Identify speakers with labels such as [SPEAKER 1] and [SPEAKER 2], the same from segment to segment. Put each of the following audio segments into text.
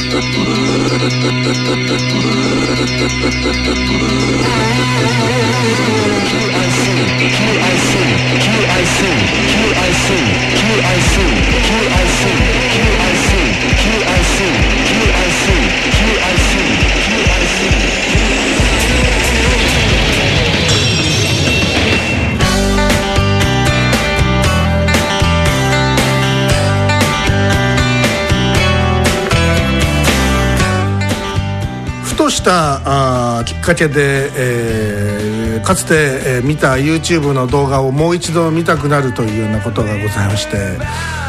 [SPEAKER 1] したきっかけで、かつて、見た YouTube の動画をもう一度見たくなるというようなことがございまして、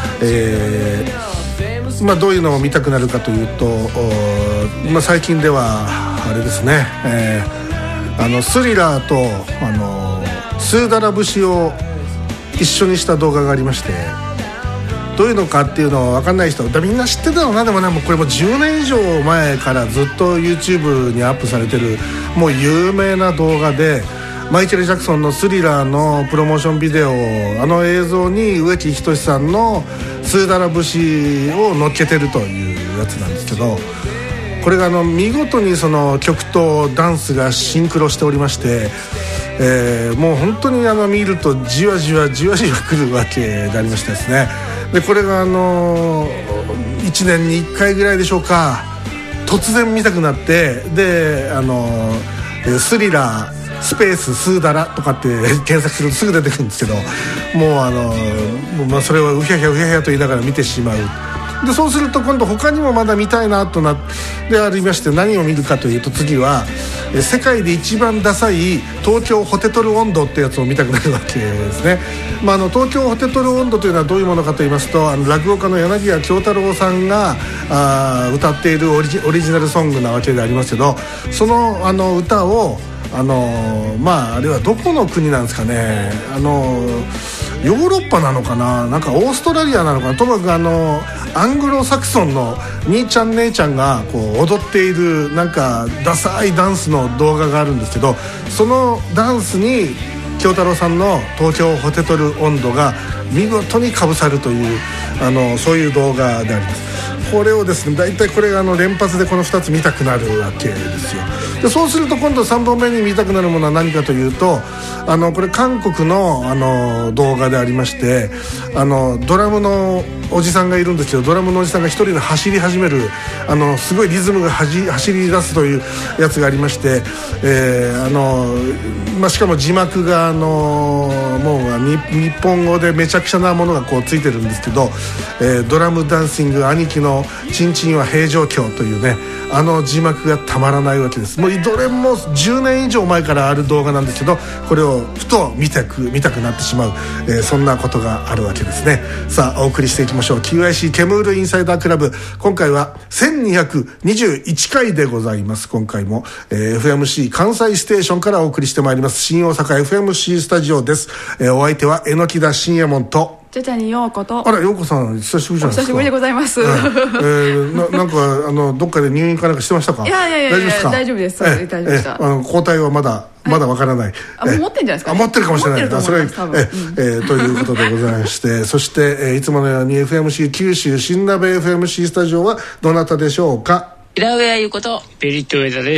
[SPEAKER 1] どういうのを見たくなるかというと、最近ではあれですね、スリラーとスーダラ節を一緒にした動画がありまして、どういうのかっていうのを分かんない人みんな知ってたのな。でもね、もうこれも10年以上前からずっと YouTube にアップされてるもう有名な動画で、マイケル・ジャクソンのスリラーのプロモーションビデオ、映像に植木仁さんのスーダラ節を乗っけてるというやつなんですけど、これが見事にその曲とダンスがシンクロしておりまして、もう本当に見るとじわじわじわじわくるわけでありましてですね。でこれが1年に1回ぐらいでしょうか、突然見たくなって、でスリラースペーススーダラとかって検索するとすぐ出てくるんですけど、もうそれをうひゃひゃうひゃひゃと言いながら見てしまう。でそうすると今度他にもまだ見たいなとなってありまして、何を見るかというと、次は世界で一番ダサい東京ホテトル音頭ってやつを見たくなるわけですね。東京ホテトル音頭というのはどういうものかと言いますと、落語家の柳家京太郎さんが歌っているオリジナルソングなわけでありますけど、その歌をあれはどこの国なんですかね、ヨーロッパなのかな、なんかオーストラリアなのかな、ともかくアングロサクソンの兄ちゃん姉ちゃんがこう踊っているなんかダサいダンスの動画があるんですけど、そのダンスに京太郎さんの東京ホテトル音頭が見事にかぶさるというそういう動画であります。これをですね、大体これが連発でこの2つ見たくなるわけですよ。でそうすると今度3本目に見たくなるものは何かというと、これ韓国の動画でありまして、ドラムのおじさんがいるんですけど、ドラムのおじさんが一人で走り始めるすごいリズムが走り出すというやつがありまして、しかも字幕がもう日本語でめちゃくちゃなものがこうついてるんですけど、ドラムダンシング兄貴のチンチンは平城京というね、字幕がたまらないわけです。もうどれも10年以上前からある動画なんですけど、これをふと見たくなってしまう、そんなことがあるわけですね。さあお送りしていきましょう。 QIC ケムールインサイダークラブ、今回は1221回でございます。今回も、FMC 関西ステーションからお送りしてまいります。新大阪 FMC スタジオです。お相手は榎田信也門と
[SPEAKER 2] ちゃちゃにようこと。
[SPEAKER 1] あら、ようこさん久しぶりじゃないですか。
[SPEAKER 2] お久しぶりでございます。
[SPEAKER 1] なんかどっかで入院かなんかしてましたか。
[SPEAKER 2] いや大丈夫ですか。大丈夫です。大丈夫でした。
[SPEAKER 1] 抗体はまだわからない。
[SPEAKER 2] もう持ってんじゃないですか。
[SPEAKER 1] 持ってるかもしれない。それということでございましてそして、いつものように FMC 九州新鍋 FMC スタジオはどなたでしょうか。
[SPEAKER 3] 平上優子とベリット上田です。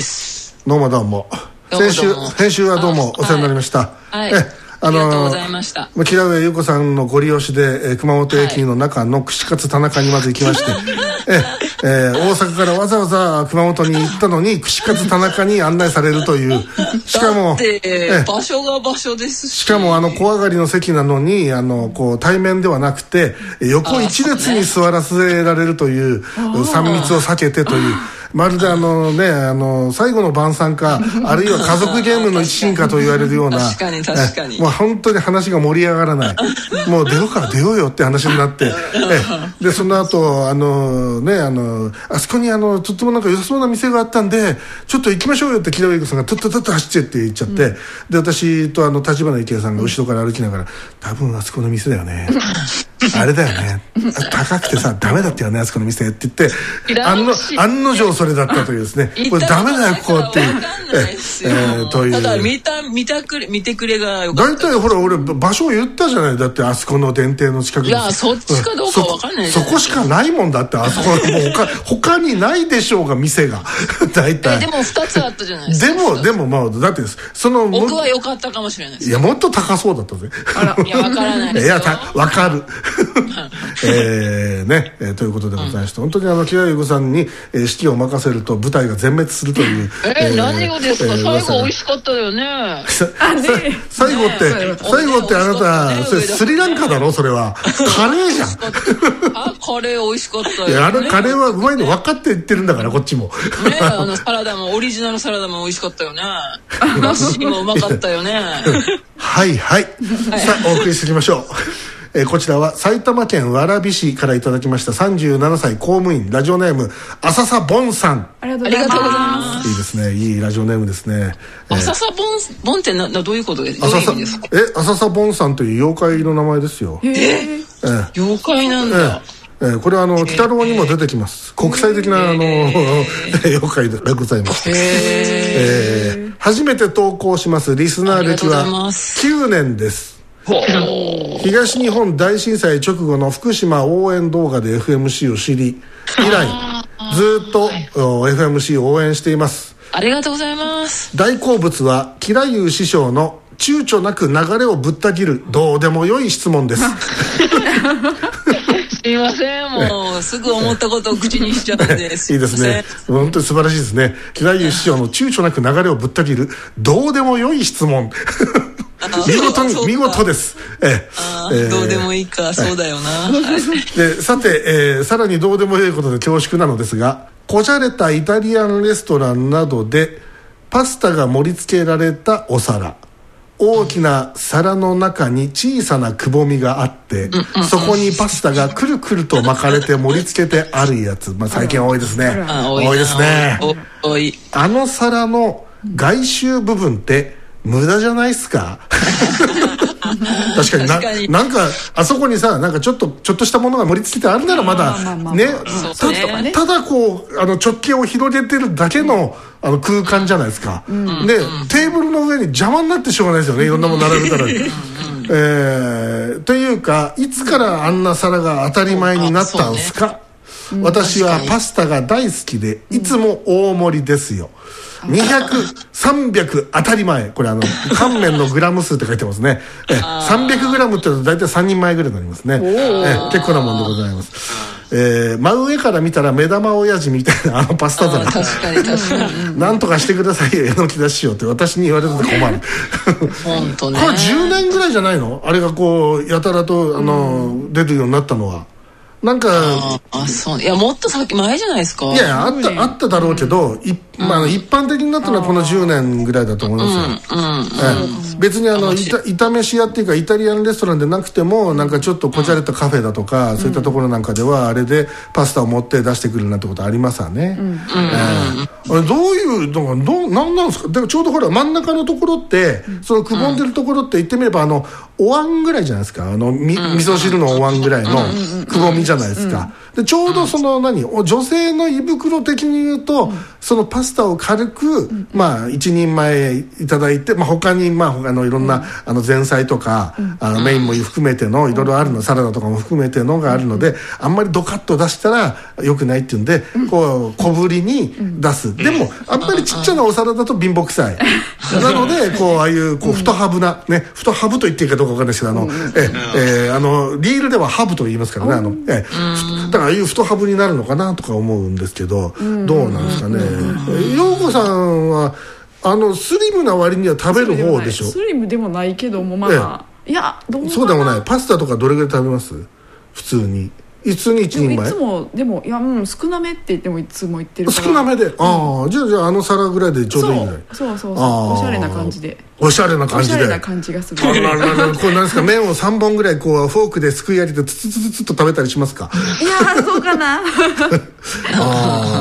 [SPEAKER 1] どうも先週はどうもお世話になりました。
[SPEAKER 3] ありがとうございました。
[SPEAKER 1] 平上優子さんのご利用しで、熊本駅の中の串カツ田中にまず行きまして大阪からわざわざ熊本に行ったのに串カツ田中に案内されるという、しかも
[SPEAKER 3] だって場所が場所ですし
[SPEAKER 1] かも小上がりの席なのにこう対面ではなくて横一列に座らせられるという3密を避けてというまるで最後の晩餐かあるいは家族ゲームの一心かと言われるような
[SPEAKER 3] 確かに
[SPEAKER 1] もう本当に話が盛り上がらないもう出ようよって話になってでその後あそこにとってもなんか良さそうな店があったんでちょっと行きましょうよって平上優子さんがとっと走ってって言っちゃって、で私と立花池さんが後ろから歩きながら多分あそこの店だよねあれだよね高くてさダメだったよねあそこの店って言って案の定それだったというですね、これダメだよここっていう
[SPEAKER 3] という、ただ見てくれがよかった。
[SPEAKER 1] 大体ほら俺場所を言ったじゃない。だってあそこの電停の近くに。
[SPEAKER 3] いやそっちかどうか分かんないじゃない。
[SPEAKER 1] そこしかないもんだって。あそこもう他にないでしょうが店が大体。
[SPEAKER 3] でも2つあったじゃないですか。
[SPEAKER 1] でもまあだってその
[SPEAKER 3] 僕は良かったかもしれないです。
[SPEAKER 1] いやもっと高そうだったぜ。
[SPEAKER 3] いや分からないですよ。
[SPEAKER 1] いや分かるね、ということでございまして、本当に木田優吾さんに指揮を任せると舞台が全滅するという。
[SPEAKER 3] 何がですか。最後美味しかったよね。
[SPEAKER 1] 最後ってあなたそれスリランカだろ。それはカレーじゃん。
[SPEAKER 3] カレー美味しかったよね。
[SPEAKER 1] いやあのカレーはうまいの分かって言ってるんだからこっちもね。
[SPEAKER 3] サラダもオリジナルサラダも美味しかったよね。ナッシーもうまかったよね。
[SPEAKER 1] はいさあお送りしていきましょう。こちらは埼玉県蕨市からいただきました37歳公務員ラジオネーム浅佐ボンさん。
[SPEAKER 2] ありがとうございます。
[SPEAKER 1] いいですね。いいラジオネームですね。
[SPEAKER 3] 浅佐ボンってどういうことですか。浅
[SPEAKER 1] 佐ボンさんという妖怪の名前ですよ。
[SPEAKER 3] 妖怪なんだ。
[SPEAKER 1] これは鬼太郎にも出てきます。国際的な妖怪でございまして、初めて投稿します。リスナー歴は9年です。東日本大震災直後の福島応援動画で FMC を知り、以来ずっと FMC を応援しています。
[SPEAKER 3] ありがとうございます。
[SPEAKER 1] 大好物は吉良優師匠の躊躇なく流れをぶった切るどうでもよい質問です。
[SPEAKER 3] すいません、もうすぐ思ったことを口にしちゃっていいです
[SPEAKER 1] ね。本当に素晴らしいですね。吉良優師匠の躊躇なく流れをぶった切るどうでもよい質問。見事です。
[SPEAKER 3] どうでもいいか、そうだよな。
[SPEAKER 1] でさて、さらにどうでもよいことで恐縮なのですが、こじゃれたイタリアンレストランなどでパスタが盛り付けられたお皿、大きな皿の中に小さなくぼみがあって、そこにパスタがくるくると巻かれて盛り付けてあるやつ、最近多いですね。多いですね。あの皿の外周部分って無駄じゃないっすか。確かになんかあそこにさ、なんかちょっとしたものが盛り付けてあるならまだね、ただこう直径を広げてるだけの空間じゃないですか。でテーブルの上に邪魔になってしょうがないですよね。いろんなもの並べたら。というか、いつからあんな皿が当たり前になったんすか。私はパスタが大好きでいつも大盛りですよ。200、300当たり前。これ乾麺のグラム数って書いてますね。300グラムって大体3人前ぐらいになりますね。結構なもんでございます。真上から見たら目玉親父みたいなパスタ皿。
[SPEAKER 3] 確かに
[SPEAKER 1] なんとかしてくださいよ、榎木出しようって私に言われると困る。
[SPEAKER 3] 本当ね。
[SPEAKER 1] これ10年ぐらいじゃないの、あれがこうやたらと出るようになったのは。なんか
[SPEAKER 3] そう、いやもっと前じゃないですか。
[SPEAKER 1] いやあっただろうけど、一般的になったのはこの10年ぐらいだと思いますよ。別に炒めし屋っていうかイタリアンレストランでなくても、なんかちょっとこじゃれたカフェだとか、そういったところなんかではあれでパスタを持って出してくるなんてことありますわね。あれどういうのがなんなんですか。でもちょうどほら真ん中のところって、そのくぼんでるところって言ってみればお椀ぐらいじゃないですか。味噌汁のお椀ぐらいのくぼみじゃないですか。でちょうど女性の胃袋的に言うと、そのパスタを軽く一人前いただいて、他に他のいろんな前菜とかメインも含めてのいろいろあるの、サラダとかも含めてのがあるので、あんまりドカッと出したら良くないっていうんで、こう小ぶりに出す。でもあんまりちっちゃなお皿だと貧乏くさい。なのでああいう太ハブなね、太ハブと言っていいかどうか分かんないですけど、リールではハブと言いますからね。だからああいう太ハブになるのかなとか思うんですけど、どうなんですかね。陽子さんはスリムな割には食べる方でしょ。
[SPEAKER 2] スリムでもないけども、いやどうかな。
[SPEAKER 1] そうでもない。パスタとかどれぐらい食べます？普通に一人前。
[SPEAKER 2] いつもでも少なめって言ってもいつも言ってるから。
[SPEAKER 1] 少なめで、じゃあ皿ぐらいでちょうどいいぐらい。
[SPEAKER 2] そうおしゃれな感じで。
[SPEAKER 1] おしゃれな感じ
[SPEAKER 2] がする。
[SPEAKER 1] これなんですか。麺を3本ぐらいフォークですくい上げてツツツツツと食べたりしますか。
[SPEAKER 2] いやそうかな。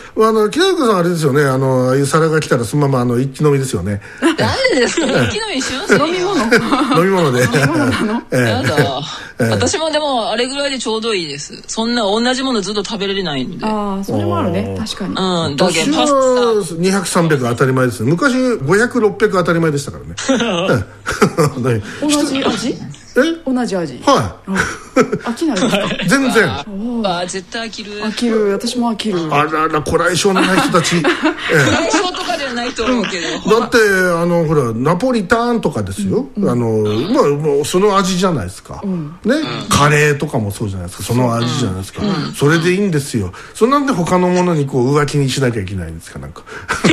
[SPEAKER 1] 木田さんあれですよね、ああいう皿が来たらそのまま一気飲みですよね。
[SPEAKER 3] なんでですか、一気飲みしますよ。
[SPEAKER 2] 飲み物
[SPEAKER 1] 飲み物で。
[SPEAKER 3] やだ。私もでもあれぐらいでちょうどいいです。そんな同じものずっと食べれれないんで。
[SPEAKER 2] ああ、それもあるね、確かに。
[SPEAKER 3] うん、だけ
[SPEAKER 1] 私は200、300当たり前ですね。昔500、600当たり前でしたからね。
[SPEAKER 2] 同じ味？同じ味。
[SPEAKER 1] はい。
[SPEAKER 2] 飽きないですか？
[SPEAKER 1] 全然。
[SPEAKER 3] あ、絶対飽きる。
[SPEAKER 2] 飽きる、私も飽きる。
[SPEAKER 1] あらら、こらえ性のない人たち。
[SPEAKER 3] こらえ性とかではないと思うけど。
[SPEAKER 1] だってほらナポリタンとかですよ。まあもうその味じゃないですか。ね、カレーとかもそうじゃないですか。その味じゃないですか。それでいいんですよ。それなんで他のものにこう浮気にしなきゃいけないんですか、なんか。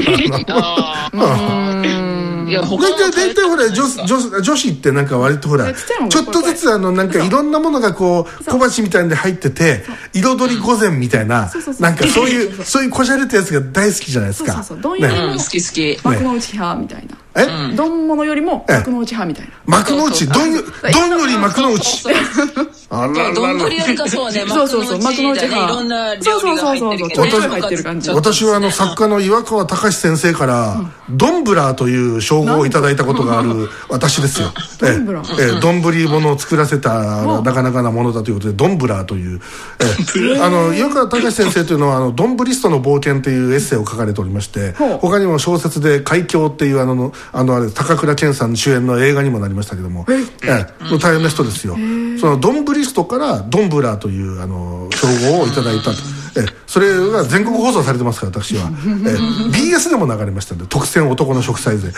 [SPEAKER 3] いや、
[SPEAKER 1] 大体ほら女子ってなんか割とほらちょっとずつなんかいろんなものがこう小鉢みたいんで入ってて彩り御膳みたいななんかそういうこじゃれたやつが大好きじゃないですか。
[SPEAKER 2] そうそうそう、どんよりも
[SPEAKER 3] 好き好き。
[SPEAKER 2] 幕の内派みたいな。丼物よりも幕の内派みたいな。
[SPEAKER 1] 幕の内、どんより幕の内。
[SPEAKER 3] あららら。丼よりかそうね、幕の内でいろんな料理が入ってるけどね。
[SPEAKER 2] 入ってる感じ。
[SPEAKER 1] 私は作家の岩川隆先生からドンブラーという称号をいただいたことがある私ですよ。丼物を作らせたなかなかなものだということでドンブラーという岩川隆先生というのはドンブリストの冒険というエッセイを書かれておりまして、他にも小説で海峡っていうあれ高倉健さん主演の映画にもなりましたけども、大変な人ですよ。そのドンブリストからドンブラーという称号をいただいたと。それが全国放送されてますから、私は。BS でも流れましたんで、特選男の食材で。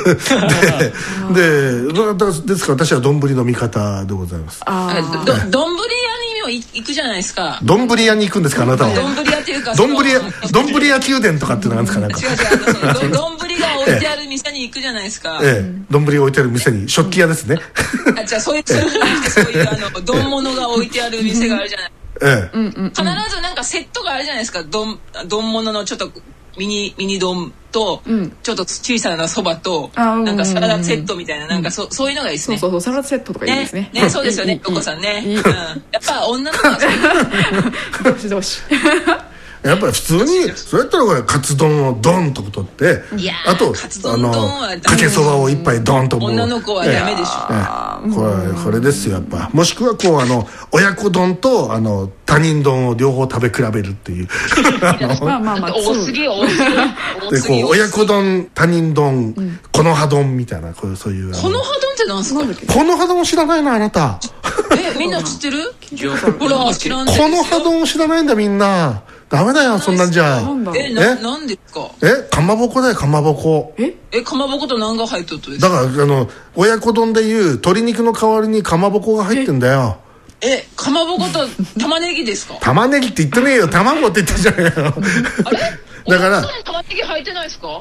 [SPEAKER 1] ですから私は丼の味方でございます。
[SPEAKER 3] 丼屋にも行くじゃないですか。
[SPEAKER 1] 丼屋に行くんですか、あなたは。
[SPEAKER 3] 丼屋っていうか、
[SPEAKER 1] 丼屋宮殿とかっていうのがあるんですか、なんか。
[SPEAKER 3] 違う、丼が置いてある店に行くじゃないですか。
[SPEAKER 1] 丼が置いてある店に、食器屋ですね。
[SPEAKER 3] じゃあそういう丼物が置いてある店があるじゃない。必ずなんかセットがあるじゃないですか。丼物のちょっとミニ丼とちょっと小さなそばとなんかサラダセットみたいな、なんかそういうのがいいですね。
[SPEAKER 2] そうサラダセットとかいいですね。
[SPEAKER 3] そうですよね、お子さんね。やっぱ女の子は
[SPEAKER 2] どうし
[SPEAKER 1] やっぱり普通にそうやったらこれカツ丼をドンと取って、あとかけそばを一杯ドンと。
[SPEAKER 3] 女の子はダメでしょ。
[SPEAKER 1] これですよ、やっぱ。もしくはこう親子丼と他人丼を両方食べ比べるっていう。
[SPEAKER 3] 多すぎ多すぎ。
[SPEAKER 1] 親子丼、他人丼、木の葉丼みたいな、そういう。
[SPEAKER 3] 木の葉丼ってなんすか？
[SPEAKER 1] 木の葉丼知らないの、あなた。
[SPEAKER 3] みんな知ってる？ほら、知らない。
[SPEAKER 1] 木の葉丼知らないんだ、みんな。ダメだよ、そんなんじゃ。
[SPEAKER 3] なんですか？
[SPEAKER 1] かまぼこだよ、かまぼこ。
[SPEAKER 3] かまぼこと何が入っとるとですか？
[SPEAKER 1] だから親子丼でいう鶏肉の代わりにかまぼこが入ってんだよ。
[SPEAKER 3] かまぼこと玉ねぎですか？
[SPEAKER 1] 玉ねぎって言ってねえよ、卵って言ってるじゃないよ。
[SPEAKER 3] あれ？
[SPEAKER 1] だから
[SPEAKER 3] 玉ねぎ入ってないですか？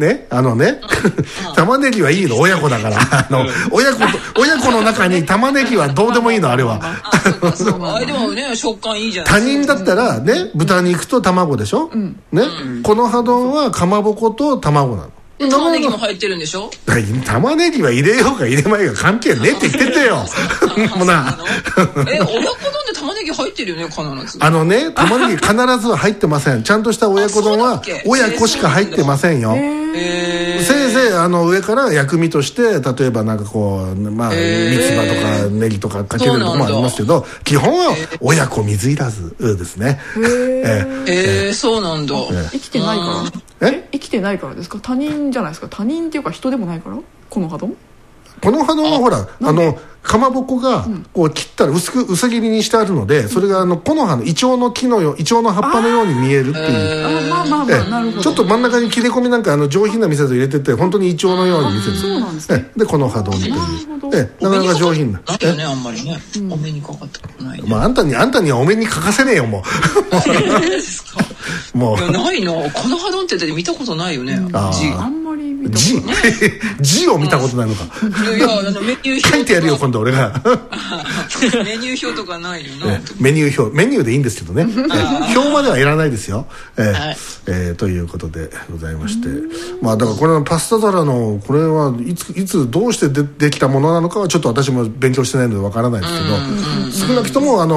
[SPEAKER 1] 玉ねぎはいいの、親子だから。親子の中に玉ねぎはどうでもいいの、あれは。
[SPEAKER 3] でもね、食感いいじゃない。
[SPEAKER 1] 他人だったらね、豚肉と卵でしょ。ね、この葉丼はかまぼこと卵なの。
[SPEAKER 3] 玉ねぎも入ってるんでしょ？
[SPEAKER 1] 玉ねぎは入れようが入れまいが関係ねえって言ってたよ。もうな。
[SPEAKER 3] 親子丼って玉ねぎ入ってるよね、必ず。
[SPEAKER 1] 玉ねぎ必ずは入ってません。ちゃんとした親子丼は親子しか入ってませんよ。せいぜい上から薬味として例えばなんかこう三つ葉とかネギとかかけるとこもありますけど、基本は親子水いらずですね。
[SPEAKER 3] そうなんだ。
[SPEAKER 2] 生きてないから生きてないからですか？他人じゃないですか？他人っていうか人でもないから？この葉丼はほらかまぼこがこう切ったら薄切りにしてあるので、それが木の葉のイチョウの葉っぱのように見えるっていう。 なるほど。
[SPEAKER 1] ちょっと真ん中に切れ込みなんか上品な店で入れてて、本当にイチョウのように見せる。
[SPEAKER 2] そうなんですね。
[SPEAKER 1] でこの葉丼という、なかなか上品な。
[SPEAKER 3] ないよね、あんまりね。お目にかかったことない。
[SPEAKER 1] あんたにはお目にかかせねえよ、もう。も
[SPEAKER 3] うないな。この葉丼って見たことないよね。
[SPEAKER 2] あんまり見たことない。
[SPEAKER 1] 字を見たことないのか。
[SPEAKER 3] いや、メニュー表
[SPEAKER 1] 書いてやるよ、今度俺が。
[SPEAKER 3] メニュー表とかないよな。
[SPEAKER 1] メニューでいいんですけどね。表まではいらないですよ。ということでございまして、だからこれのパスタ皿のこれはいつどうしてできたものなのかはちょっと私も勉強してないのでわからないですけど、少なくとも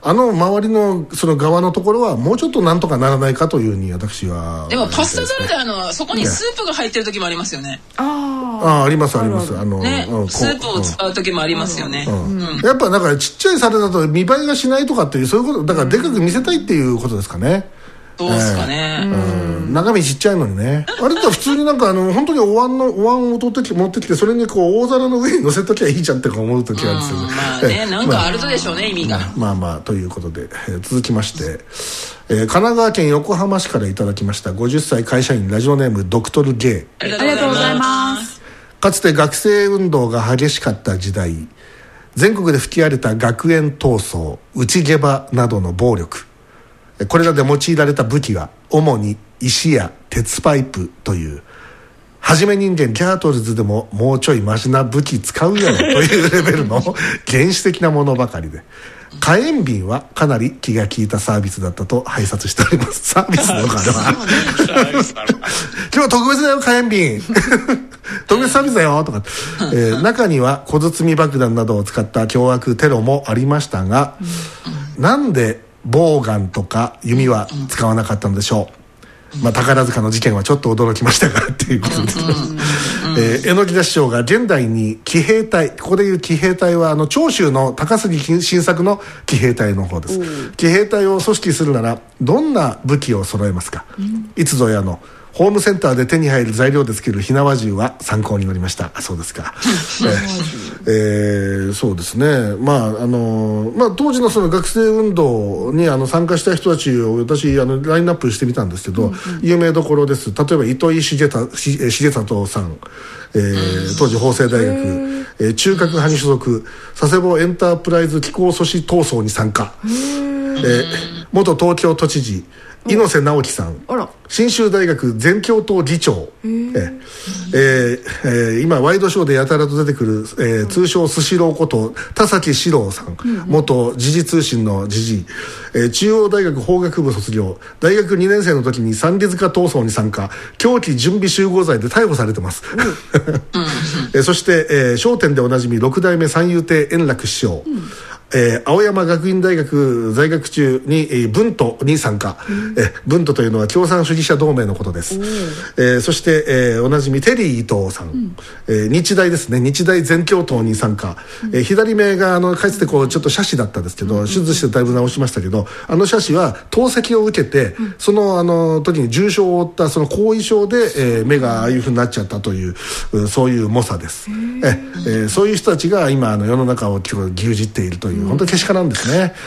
[SPEAKER 1] 周りのその側のところはもうちょっとなんとかならないかというふうに私は。
[SPEAKER 3] でもパスタ皿でそこにスープが入ってる時もありますよね。
[SPEAKER 1] ありますあります。
[SPEAKER 3] ね、スープを使う時もありますよね。
[SPEAKER 1] やっぱだからちっちゃい皿だと見栄えがしないとかっていうそういうことだからでかく見せたいっていうことですかね。
[SPEAKER 3] どうですかね。
[SPEAKER 1] 中身ちっちゃいのにね。あれだと普通になんか本当にお椀を持ってきてそれにこう大皿の上に乗せときゃいいじゃんって思う時があるんですよね。
[SPEAKER 3] まあね、なんかあるとでしょうね、意味が。
[SPEAKER 1] まあということで、続きまして、神奈川県横浜市からいただきました50歳会社員ラジオネームドクトル J。
[SPEAKER 3] ありがとうございます。
[SPEAKER 1] かつて学生運動が激しかった時代、全国で吹き荒れた学園闘争、内下馬などの暴力、これらで用いられた武器は主に石や鉄パイプというはじめ人間ギャートルズでももうちょいマシな武器使うやろというレベルの原始的なものばかりで、火炎瓶はかなり気が利いたサービスだったと拝察しております。サービスのかな今日は特別だよ火炎瓶特別サービスだよとか、中には小包爆弾などを使った凶悪テロもありましたが、なんでボウガンとか弓は使わなかったのでしょう。宝塚の事件はちょっと驚きましたがっていうことです。榎田師匠が現代に騎兵隊、ここでいう騎兵隊は長州の高杉晋作の騎兵隊の方です。騎兵隊を組織するならどんな武器を揃えますか。いつぞやのホームセンターで手に入る材料でつける火縄銃は参考になりました。そうですか。そうですね。当時のその学生運動に参加した人たちを私ラインナップしてみたんですけど、有名どころです。例えば糸井重里さん、当時法政大学、中核派に所属、佐世保エンタープライズ機構阻止闘争に参加、元東京都知事猪瀬直樹さん、信州大学全教頭議長、今ワイドショーでやたらと出てくる、通称スシローこと田崎史郎さん、元時事通信の時事、中央大学法学部卒業、大学2年生の時に三里塚闘争に参加、凶器準備集合罪で逮捕されてます、そして、笑点でおなじみ6代目三遊亭円楽師匠、青山学院大学在学中に、ブントに参加、ブントというのは共産主義者同盟のことです、そして、おなじみテリー伊藤さん、日大ですね、日大全教頭に参加、左目がかつてこうちょっと斜視だったんですけど、手術してだいぶ治しましたけど、斜視は透析を受けて、その時に重傷を負ったその後遺症で、目がああいうふうになっちゃったという、そういう猛者です、そういう人たちが今世の中を牛耳っているという本当にけしからんですね。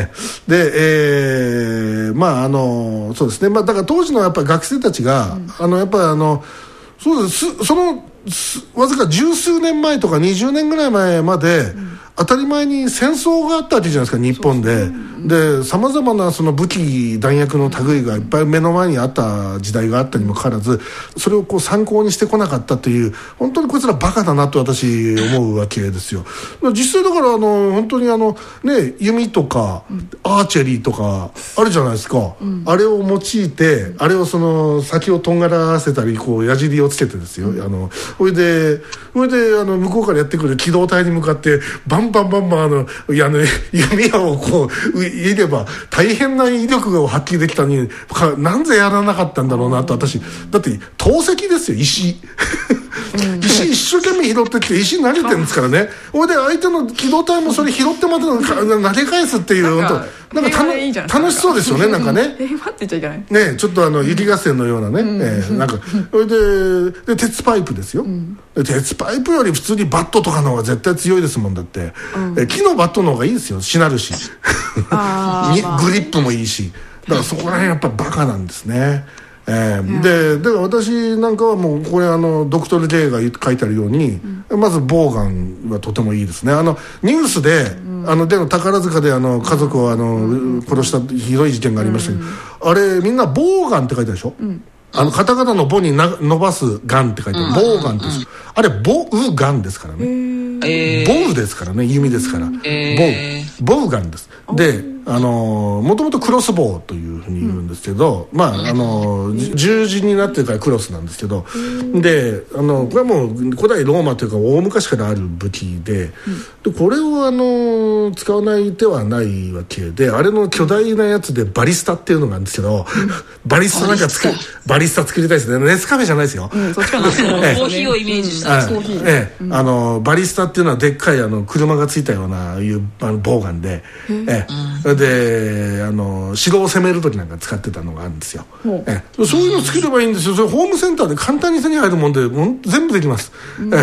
[SPEAKER 1] で、そうですね。だから当時のやっぱり学生たちが、やっぱそうです。そのわずか十数年前とか20年ぐらい前まで、当たり前に戦争があったわけじゃないですか、日本で。で、さまざまなその武器弾薬の類がいっぱい目の前にあった時代があったにもかかわらず、それをこう参考にしてこなかったという、本当にこいつらバカだなと私思うわけですよ。実際だから本当に弓とかアーチェリーとかあるじゃないですか、あれを用いて、あれをその先をとんがらせたりこう矢尻をつけてですよ、それで向こうからやってくる機動隊に向かってバンバン弓矢をこう入れば大変な威力を発揮できたのになんでやらなかったんだろうなと。私だって投石ですよ、石石一生懸命拾ってきて石投げてるんですからね。それで相手の機動隊もそれ拾ってまた投げ返すっていう、なんか楽しそうですよね、なんかね。
[SPEAKER 2] 待ってちゃいけない
[SPEAKER 1] ね、ちょっと雪合戦のようなね、なんかそれで鉄パイプですよ、鉄パイプより普通にバットとかの方が絶対強いですもん。だって、木のバットの方がいいですよ、しなるしグリップもいいし。だからそこら辺やっぱバカなんですね。でだから私なんかはもうこれドクトル J が書いてあるように、まずボウガンはとてもいいですね。ニュースで宝塚で家族を殺したひどい事件がありましたけど、あれみんなボウガンって書いてあるでしょ、カタカナのボに伸ばすガンって書いてある、ボウガンです。あれボウガンですからね、ボウですからね、弓ですから、ボウガンです。でもともとクロスボウというふうに言うんですけど、十字になってるからクロスなんですけど、でこれはもう古代ローマというか大昔からある武器で、これを使わない手はないわけで、あれの巨大なやつでバリスタっていうのがあるんですけど、バリスタ作りたいですね。ネスカフェじゃないですよ。
[SPEAKER 3] そっちかな。コーヒーをイメージした。
[SPEAKER 1] バリスタっていうのはでっかい車がついたようないうボウガンで、で城を攻める時なんか使ってたのがあるんですよ。そういうの作ればいいんですよ。それホームセンターで簡単に手に入るもんで全部できます。それで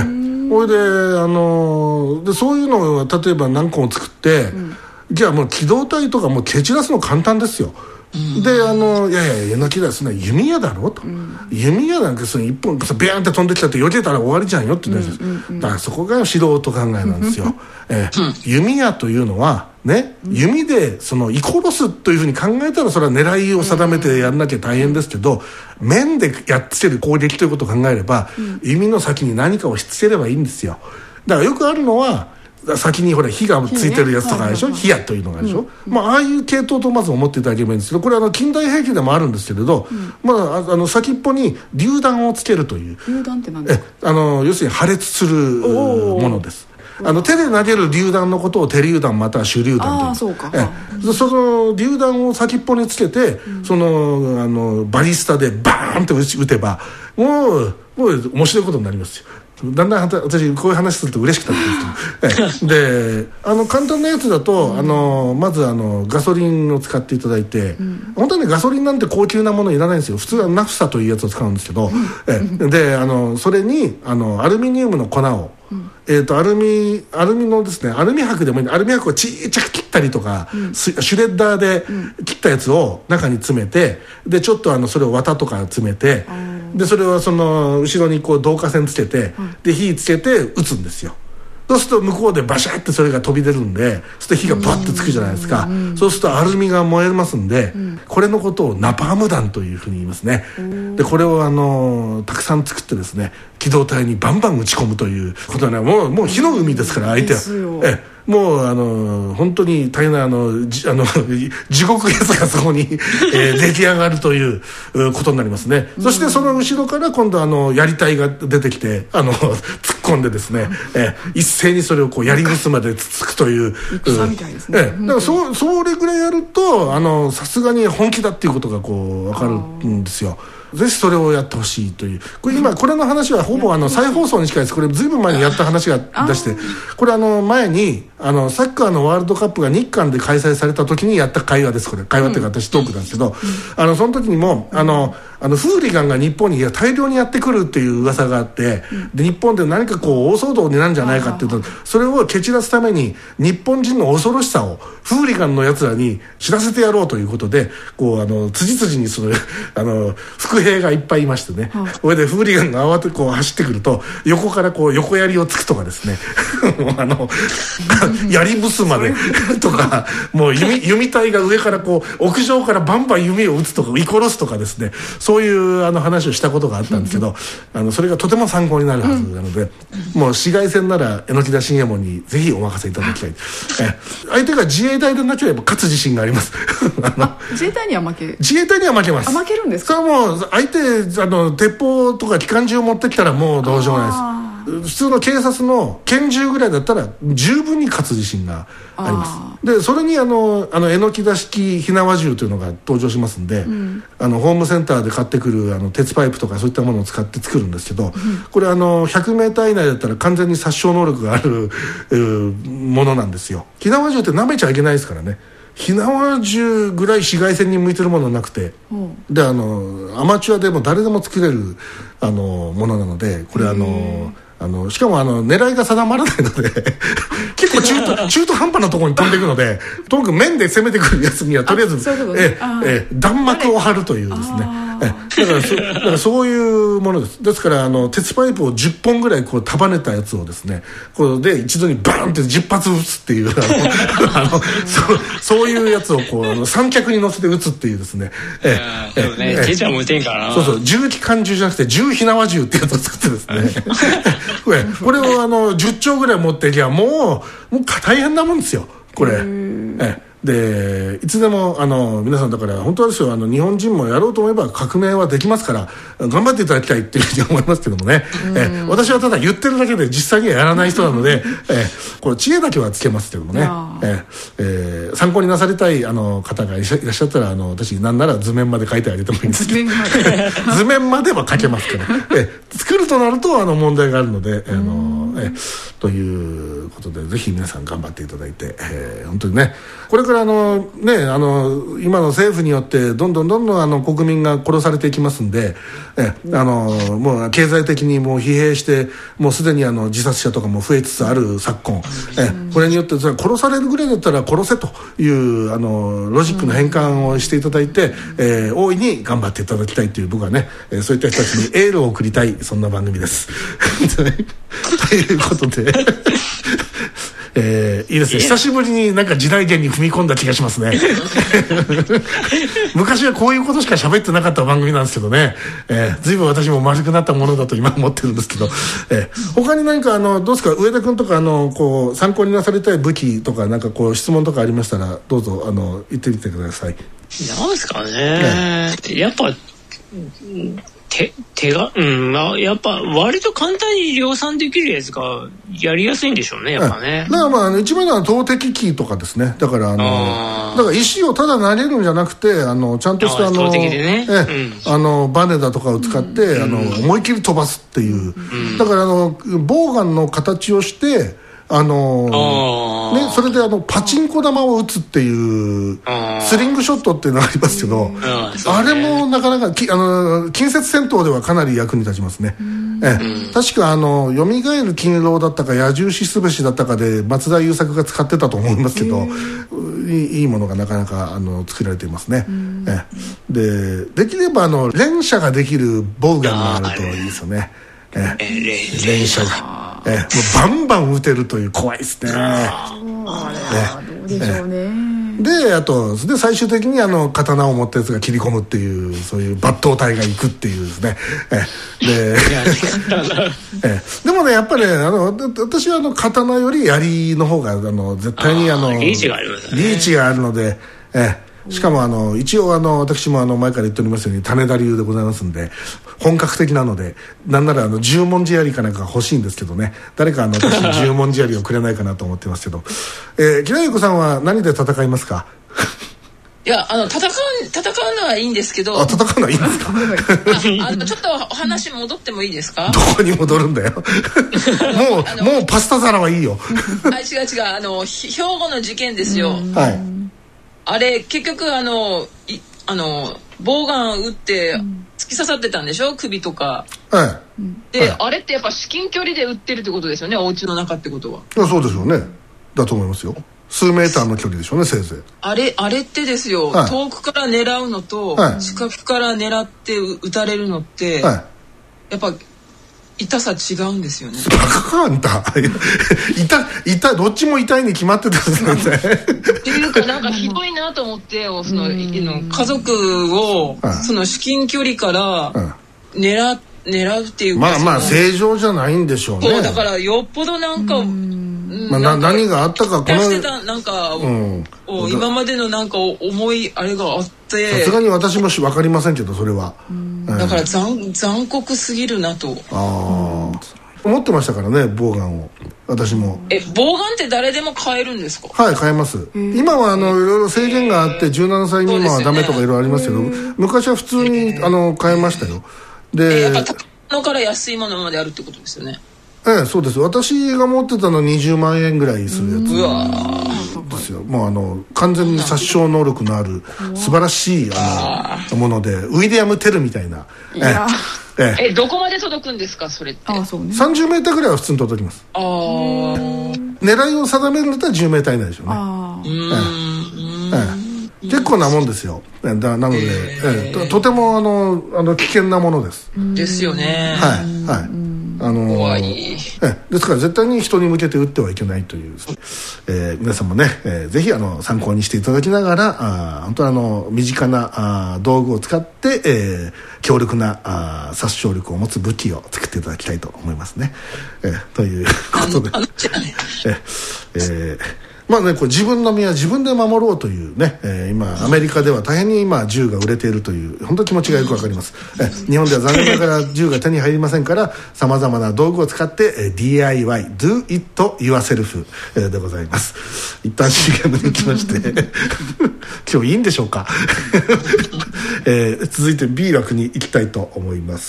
[SPEAKER 1] そういうのを例えば何個も作って、じゃあもう機動隊とかもう蹴散らすの簡単ですよ。でいやえのきだすね、弓矢だろと、弓矢なんかその一本ビャーンって飛んできたって避けたら終わりじゃんよって言うんです、だからそこが素人考えなんですよ。弓矢というのはね、弓で射殺すというふうに考えたらそれは狙いを定めてやんなきゃ大変ですけど、面でやっつける攻撃ということを考えれば、弓の先に何かをしつければいいんですよ。だからよくあるのは先に火がついてるやつとかでしょ、火矢というのがでしょ、ああいう系統とまず思っていただければいいんですけど、これ近代兵器でもあるんですけれど、先っぽに榴弾をつけるという。
[SPEAKER 2] 榴弾って何ですか？
[SPEAKER 1] 要するに破裂するものです。手で投げる榴弾のことを手榴弾または手榴弾という。その榴弾を先っぽにつけて、バリスタでバーンと撃てばもう面白いことになりますよ。だんだん私こういう話すると嬉しくなってくるんですけど、で簡単なやつだと、まずガソリンを使っていただいて、本当はねガソリンなんて高級なものいらないんですよ。普通はナフサというやつを使うんですけど、でそれにアルミニウムの粉を、アルミのですね、アルミ箔でもいい、アルミ箔をちっちゃく切ったりとか、シュレッダーで切ったやつを中に詰めて、でちょっとそれを綿とか詰めて、でそれを後ろに導火線つけて、で火つけて撃つんですよ。そうすると向こうでバシャってそれが飛び出るんで、そうすると火がバッてつくじゃないですか。そうするとアルミが燃えますんで、これのことをナパーム弾というふうに言いますね。でこれをたくさん作ってですね、機動隊にバンバン撃ち込むということはね、もう火の海ですから相手は。もう本当に大変な地獄絵図がそこに、出来上がるということになりますね。そしてその後ろから今度やり隊が出てきて突っ込んでですね、一斉にそれを槍ぶすまでつつくという
[SPEAKER 2] 戦みたいですね。
[SPEAKER 1] だからそれぐらいやるとさすがに本気だっていうことが分かるんですよ。ぜひそれをやってほしいという。これの話はほぼ再放送に近いです。これずいぶん前にやった話が出して、これ前にサッカーのワールドカップが日韓で開催された時にやった会話です。これ会話っていうか私トークなんですけど、その時にもフーリガンが日本に大量にやってくるっていう噂があって、で日本で何か大騒動になるんじゃないかっていうと、それを蹴散らすために日本人の恐ろしさをフーリガンのやつらに知らせてやろうということで、辻々に伏兵がいっぱいいましてね、それでフーリガンが慌てて走ってくると横から横槍をつくとかですね槍ぶすまでとか、もう弓隊が上から屋上からバンバン弓を撃つとか撃殺すとかですね、そういう話をしたことがあったんですけど、それがとても参考になるはずなので、もう市街戦なら榎田信右衛門にぜひお任せいただきたい。相手が自衛隊でなければ勝つ自信があります。
[SPEAKER 2] 自衛隊には負け
[SPEAKER 1] ます。
[SPEAKER 2] 負けるんですか？
[SPEAKER 1] それはもう相手鉄砲とか機関銃を持ってきたらもうどうしようもないです。普通の警察の拳銃ぐらいだったら十分に勝つ自信があります。でそれに榎田式火縄銃というのが登場しますんで、ホームセンターで買ってくる鉄パイプとかそういったものを使って作るんですけど、これ100メーター以内だったら完全に殺傷能力があるものなんですよ。火縄銃って舐めちゃいけないですからね。火縄銃ぐらい市街戦に向いてるものなくて、でアマチュアでも誰でも作れるものなので、これしかも狙いが定まらないので結構中途半端なところに飛んでいくので、とにかく面で攻めてくるやつにはとりあえず弾幕を張るというですね。だからそういうものです。ですから鉄パイプを10本ぐらい束ねたやつをですね、で一度にバーンって10発撃つっていうそういうやつを三脚に乗せて撃つっていうですね。
[SPEAKER 4] ケチャも撃てんからな。
[SPEAKER 1] そう重機関銃じゃなくて重火縄銃ってやつを作ってですねこれを10丁ぐらい持っていけばもう大変なもんですよこれ。 でいつでも皆さんだから本当はですよ、日本人もやろうと思えば革命はできますから頑張っていただきたいっていうふうに思いますけどもね、私はただ言ってるだけで実際にはやらない人なので、これ知恵だけはつけますけどもね、参考になされたい方がいらっしゃったら私なんなら図面まで書いてあげてもいいんですけど図面までは書けますから作るとなると問題があるのでということでぜひ皆さん頑張っていただいて、本当にねこれから今の政府によってどんどん国民が殺されていきますんで、もう経済的にもう疲弊してもうすでに自殺者とかも増えつつある昨今、これによって殺されるぐらいだったら殺せというロジックの変換をしていただいて、大いに頑張っていただきたいという僕はね、そういった人たちにエールを送りたいそんな番組ですということでいいですね、久しぶりになんか時代源に踏み込んだ気がしますね昔はこういうことしか喋ってなかった番組なんですけどね、随分私も丸くなったものだと今思ってるんですけど、他に何かどうですか上田君とかこう参考になされたい武器とかなんかこう質問とかありましたらどうぞ言ってみてください。
[SPEAKER 4] なんですかね、やっぱやっぱ割と簡単に量産できるやつがやりやすいんでしょうね、やっぱね。
[SPEAKER 1] だから一番のは投擲機とかですね。だから石をただ投げるんじゃなくてちゃんとした
[SPEAKER 4] 投擲でね、
[SPEAKER 1] バネだとかを使って思い切り飛ばすっていう、だからボウガンの形をしてそれでパチンコ玉を打つっていうスリングショットっていうのがありますけど、あれもなかなか近接戦闘ではかなり役に立ちますね。確かよみがえる勤労だったか野獣しすべしだったかで松田優作が使ってたと思いますけど、いいものがなかなか作られていますね。できれば連射ができるボウガンがあるといいですよね。連射がもうバンバン撃てるという怖いですね。
[SPEAKER 2] どうでしょうね。
[SPEAKER 1] であとで最終的に刀を持ったやつが切り込むっていうそういう抜刀隊が行くっていうですね。でもねやっぱり私は刀より槍の方が絶対にリ
[SPEAKER 4] ーチがありますね。
[SPEAKER 1] リーチがあるのでしかも一応私も前から言っておりますように種田流でございますんで本格的なのでなんなら十文字槍かなんか欲しいんですけどね、誰か私十文字槍をくれないかなと思ってますけど木田優子さんは何で戦いますか？
[SPEAKER 3] いや戦うのはいいんですけど。
[SPEAKER 1] 戦うのはいいんですか？
[SPEAKER 3] ちょっとお話戻ってもいいですか？
[SPEAKER 1] どこに戻るんだよもうパスタ皿はいいよ
[SPEAKER 3] 違う兵庫の事件ですよ。あれ結局ボウガン撃って突き刺さってたんでしょ、首とか。で、あれってやっぱ至近距離で撃ってるってことですよね、お家の中ってことは。
[SPEAKER 1] そうでしょうね。だと思いますよ。数メーターの距離でしょうね、せいぜい。あれってですよ、遠くから狙うのと、近くから狙って撃たれるのって、やっぱ痛さ違うんですよね。バカあんたどっちも痛いに決まってたんですね
[SPEAKER 3] っていうかなんかひどいなと思って家族をその至近距離から狙うっていうか、
[SPEAKER 1] まあ正常じゃないんでしょうね。
[SPEAKER 3] そうだからよっぽどなんか
[SPEAKER 1] 何があったか
[SPEAKER 3] なんか今までのなんか重いあれがあって、
[SPEAKER 1] さすがに私も分かりませんけどそれは
[SPEAKER 3] だから残酷すぎるなと
[SPEAKER 1] 思ってましたからね、ボウガンを。私も
[SPEAKER 3] ボウガンって誰でも買えるんですか？
[SPEAKER 1] はい、買えます。今はいろいろ制限があって17歳未満はダメとかいろいろありますけど、昔は普通に買えましたよ。で
[SPEAKER 3] やっぱ高いのから安いものまであるってことですよね。
[SPEAKER 1] そうです。私が持ってたのは20万円ぐらいするやつですよ。もう完全に殺傷能力のある素晴らしいもので、ウィリアム・テルみたいな。
[SPEAKER 3] どこまで届くんですかそれって？
[SPEAKER 1] 30メーターぐらいは普通に届きます。狙いを定めるんだったら10メーター以内でしょうね。結構なもんですよ。なので、とても危険なものです。
[SPEAKER 3] ですよね。
[SPEAKER 1] はい。
[SPEAKER 3] 怖い。
[SPEAKER 1] ですから絶対に人に向けて撃ってはいけないという、皆さんもね、ぜひ参考にしていただきながら本当身近な道具を使って、強力な殺傷力を持つ武器を作っていただきたいと思いますね。ということでまあね、これ自分の身は自分で守ろうというね、今アメリカでは大変に今銃が売れているという本当に気持ちがよくわかります。日本では残念ながら銃が手に入りませんからさまざまな道具を使って、DIY Do It Yourself、でございます。一旦 CM に行きまして今日いいんでしょうか続いて B 枠に行きたいと思います。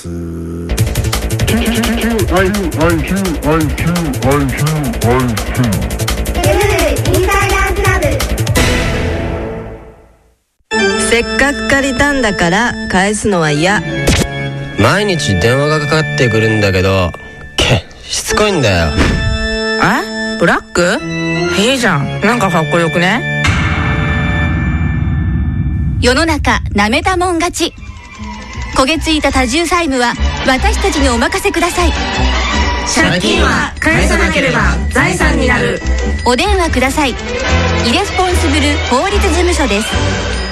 [SPEAKER 5] せっかく借りたんだから返すのは嫌。
[SPEAKER 6] 毎日電話がかかってくるんだけどしつこいんだよ。
[SPEAKER 7] ブラック？いいじゃん、なんかかっこよくね？
[SPEAKER 8] 世の中なめたもん勝ち。焦げついた多重債務は私たちにお任せください。
[SPEAKER 7] 借金は返さなければ財産になる。
[SPEAKER 8] お電話ください。イレスポンスブル法律事務所です。